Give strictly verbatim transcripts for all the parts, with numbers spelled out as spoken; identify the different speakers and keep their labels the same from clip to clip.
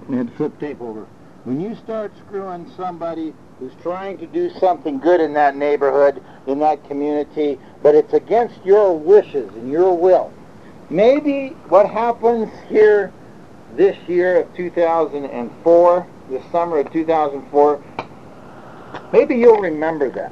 Speaker 1: You had to flip tape over. When you start screwing somebody who's trying to do something good in that neighborhood, in that community, but it's against your wishes and your will, maybe what happens here this year of two thousand four, this summer of two thousand four, maybe you'll remember that.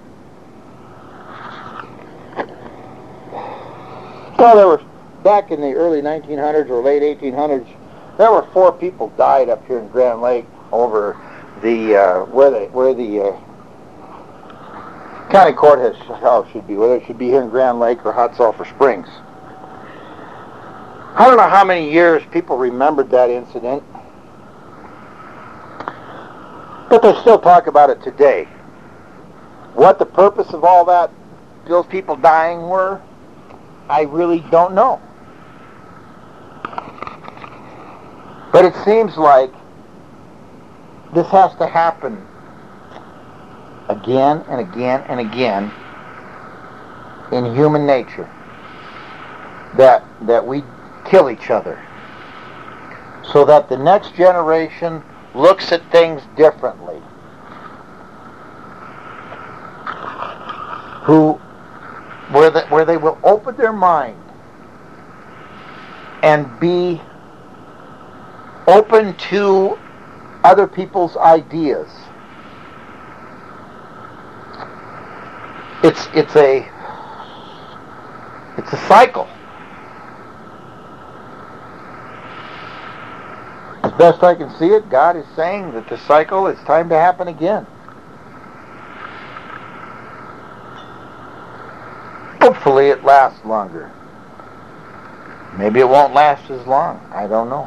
Speaker 1: Well, there were, back in the early nineteen hundreds or late eighteen hundreds, there were four people died up here in Grand Lake over the, uh, where the, where the uh, county court has, how it should be, whether it should be here in Grand Lake or Hot Sulphur Springs. I don't know how many years people remembered that incident, but they still talk about it today. What the purpose of all that, those people dying were, I really don't know. But it seems like this has to happen again and again and again in human nature. That that we kill each other. So that the next generation looks at things differently. Who where the, where they will open their mind and be open to other people's ideas. It's it's a it's a cycle. As best I can see it, God is saying that the cycle is time to happen again. Hopefully it lasts longer. Maybe it won't last as long. I don't know.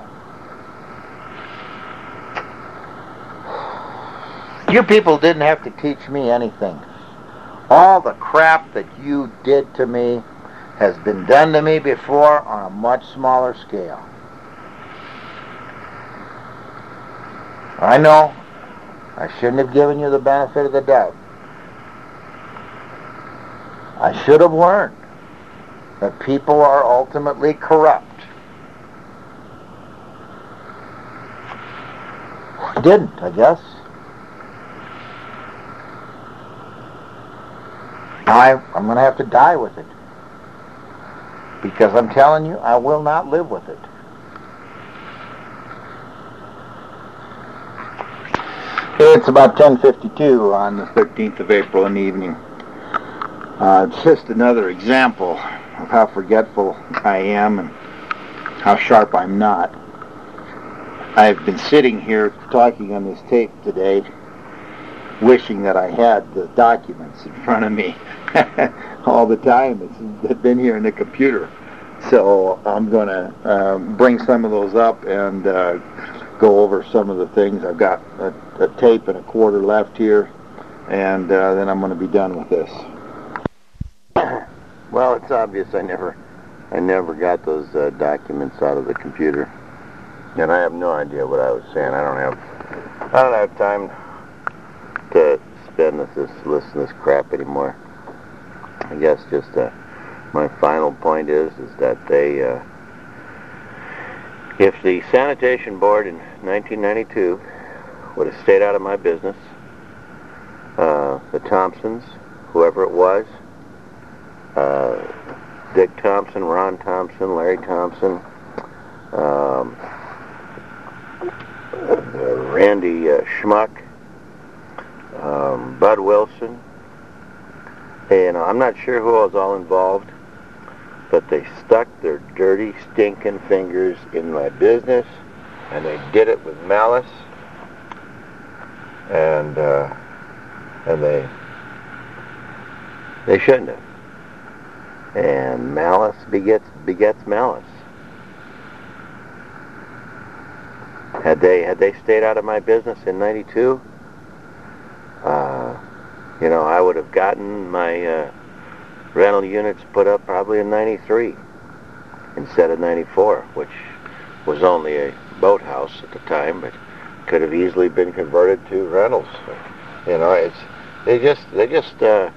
Speaker 1: You people didn't have to teach me anything. All the crap that you did to me has been done to me before on a much smaller scale. I know I shouldn't have given you the benefit of the doubt. I should have learned that people are ultimately corrupt. I didn't, I guess. I, I'm going to have to die with it. Because I'm telling you, I will not live with it. It's about ten fifty-two on the thirteenth of April in the evening. Uh, it's just another example of how forgetful I am and how sharp I'm not. I've been sitting here talking on this tape today, wishing that I had the documents in front of me all the time. It's been here in the computer. So I'm going to uh, bring some of those up and uh, go over some of the things. I've got a, a tape and a quarter left here, and uh, then I'm going to be done with this. Well, it's obvious I never, I never got those uh, documents out of the computer, and I have no idea what I was saying. I don't have, I don't have time to spend with this, listen to this crap anymore. I guess just uh, my final point is, is that they, uh, if the sanitation board in nineteen ninety-two would have stayed out of my business, uh, the Thompsons, whoever it was, uh, Dick Thompson, Ron Thompson, Larry Thompson, um, uh, Randy uh, Schmuck, um, Bud Wilson, and I'm not sure who was all involved, but they stuck their dirty, stinking fingers in my business, and they did it with malice, and uh, and they they shouldn't have. And malice begets begets malice. Had they had they stayed out of my business in ninety-two, uh, you know, I would have gotten my uh, rental units put up probably in ninety-three instead of ninety-four, which was only a boathouse at the time, but could have easily been converted to rentals. You know, it's they just they just uh,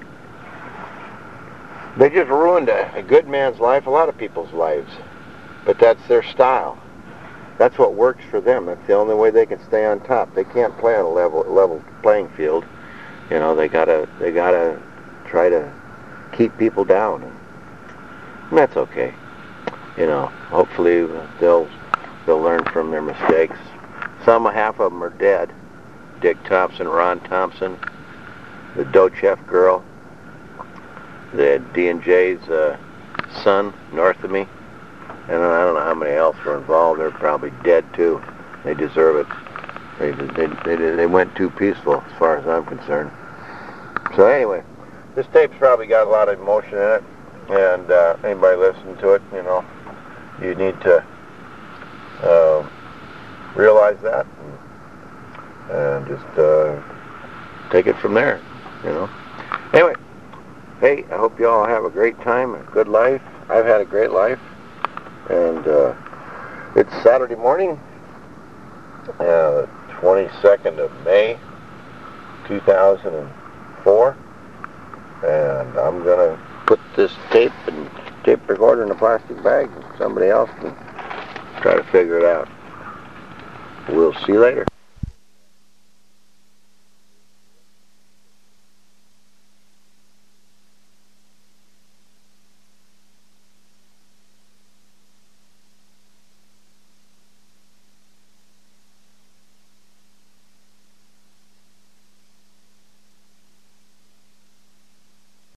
Speaker 1: they just ruined a, a good man's life, a lot of people's lives, but that's their style.
Speaker 2: that's what works for them. That's the only way they can stay on top. They can't play on a level level playing field. You know, they gotta they gotta try to keep people down, and, and that's okay. You know, hopefully they'll they'll learn from their mistakes. Some, half of them are dead. Dick Thompson, Ron Thompson, the Dochev girl, the D and J's uh, son north of me, and I don't know how many else were involved. They're probably dead too. They deserve it. They they they, they went too peaceful as far as I'm concerned. So anyway, this tape's probably got a lot of emotion in it, and uh, anybody listening to it, you know, you need to uh, realize that and, and just uh, take it from there, you know. Anyway, hey, I hope you all have a great time, a good life. I've had a great life, and uh, it's Saturday morning, uh, twenty-second of May, two thousand four, and I'm gonna put this tape and tape recorder in a plastic bag, and somebody else can try to figure it out. We'll see you later.